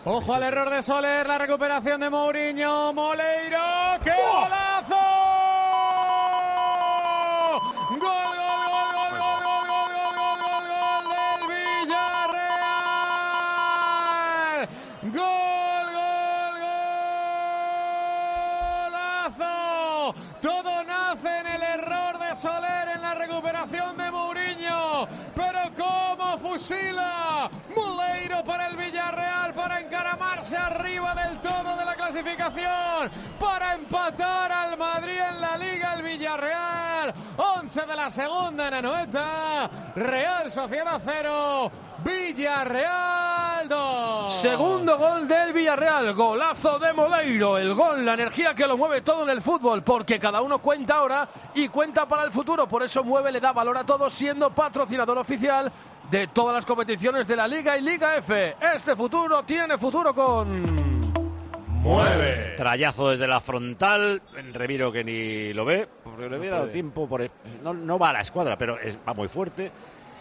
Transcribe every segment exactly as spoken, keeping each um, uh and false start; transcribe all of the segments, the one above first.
Ojo al error de Soler, la recuperación de Mourinho, Moleiro, ¡qué ¡Oh! golazo! ¡Gol, gol, gol, gol, gol, gol, gol, gol, gol, gol, gol del Villarreal! ¡Gol, gol, golazo! Todo nace en el error de Soler en la recuperación de Mourinho, pero ¿cómo fusila Moleiro para el Villarreal para encaramarse arriba del todo de la clasificación, para empatar al Madrid en la Liga? El Villarreal, once de la segunda en Anoeta, Real Sociedad cero, Villarreal dos. Segundo gol del Villarreal, golazo de Moleiro, el gol, la energía que lo mueve todo en el fútbol, porque cada uno cuenta ahora y cuenta para el futuro, por eso mueve, le da valor a todo, siendo patrocinador oficial de todas las competiciones de la Liga y Liga F. Este futuro tiene futuro con... Mueve. Trayazo desde la frontal, en Remiro que ni lo ve, porque le había dado tiempo, por el, no, no va a la escuadra, pero es, va muy fuerte.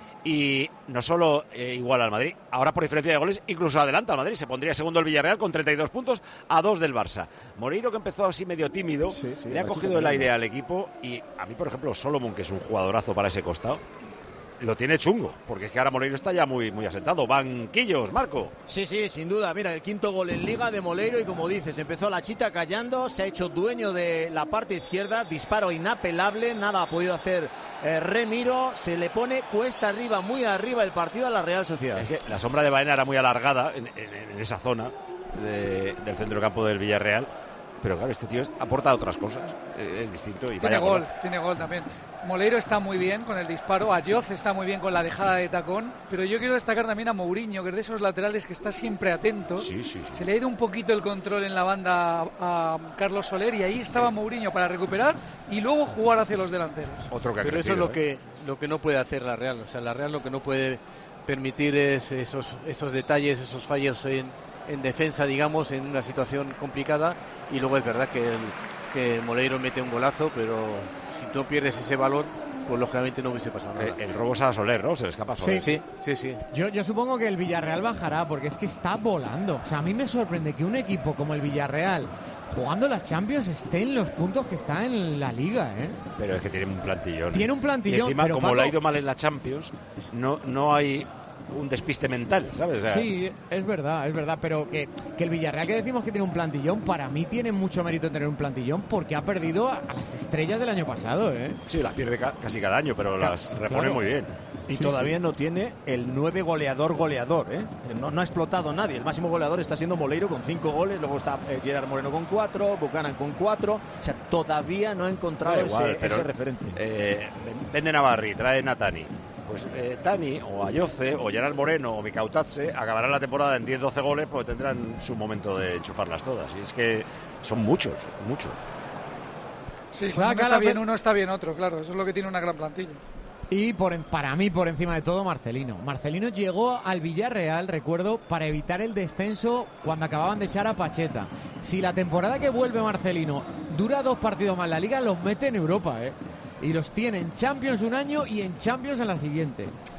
Y no solo eh, igual al Madrid, ahora por diferencia de goles, incluso adelanta al Madrid. Se pondría segundo el Villarreal con treinta y dos puntos a dos del Barça. Moreiro, que empezó así medio tímido, sí, sí, le ha cogido el aire al equipo. Y a mí, por ejemplo, Solomon, que es un jugadorazo para ese costado, lo tiene chungo, porque es que ahora Moleiro está ya muy, muy asentado. Banquillos, Marco. Sí, sí, sin duda. Mira, el quinto gol en Liga de Moleiro y, como dices, empezó la chita callando, se ha hecho dueño de la parte izquierda, disparo inapelable, nada ha podido hacer eh, Remiro, se le pone cuesta arriba, muy arriba el partido a la Real Sociedad. Es que la sombra de Baena era muy alargada en, en, en esa zona de, del centrocampo del Villarreal. Pero claro, este tío es, aporta otras cosas, es, es distinto. Y tiene vaya gol, golazo. tiene gol también. Moleiro está muy bien con el disparo, Ayoz está muy bien con la dejada de tacón, pero yo quiero destacar también a Mourinho, que es de esos laterales que está siempre atento. Sí, sí, sí. Se le ha ido un poquito el control en la banda a, a Carlos Soler y ahí estaba Mourinho para recuperar y luego jugar hacia los delanteros. Otro que ha pero crecido, eso es lo, ¿eh? que, lo que no puede hacer la Real. O sea, la Real lo que no puede permitir es esos, esos detalles, esos fallos en... en defensa, digamos, en una situación complicada. Y luego es verdad que, el, que Moleiro mete un golazo, pero si no pierdes ese balón, pues lógicamente no hubiese pasado nada. El, el robo es a Soler, ¿no? Se le escapa a Soler. Sí, sí, sí, sí. Yo, yo supongo que el Villarreal bajará, porque es que está volando. O sea, a mí me sorprende que un equipo como el Villarreal, jugando la Champions, esté en los puntos que está en la Liga, ¿eh? Pero es que tiene un plantillón. Tiene un plantillón, y encima, pero como Paco... le ha ido mal en la Champions, no, no hay un despiste mental, ¿sabes? O sea, sí, es verdad, es verdad, pero que, que el Villarreal, que decimos que tiene un plantillón, para mí tiene mucho mérito tener un plantillón, porque ha perdido a, a las estrellas del año pasado, ¿eh? Sí, las pierde ca casi cada año, pero Ca las repone claro. muy bien. Y sí, todavía sí. no tiene el nueve goleador goleador, ¿eh? No, no ha explotado nadie. El máximo goleador está siendo Moleiro con cinco goles, luego está eh, Gerard Moreno con cuatro, Buchanan con cuatro. O sea, todavía no ha encontrado Da igual, ese, pero, ese referente. Eh, vende Navarri, trae Natani. Pues eh, Tani o Ayoce o Gerard Moreno o Mikautadze acabarán la temporada en diez doce goles, porque tendrán su momento de enchufarlas todas. Y es que son muchos, muchos. Sí, cuando uno está bien uno, está bien otro, claro. Eso es lo que tiene una gran plantilla. Y por, para mí, por encima de todo, Marcelino. Marcelino llegó al Villarreal, recuerdo, para evitar el descenso cuando acababan de echar a Pacheta. Si la temporada que vuelve Marcelino dura dos partidos más, la Liga los mete en Europa, ¿eh? Y los tiene en Champions un año y en Champions en la siguiente.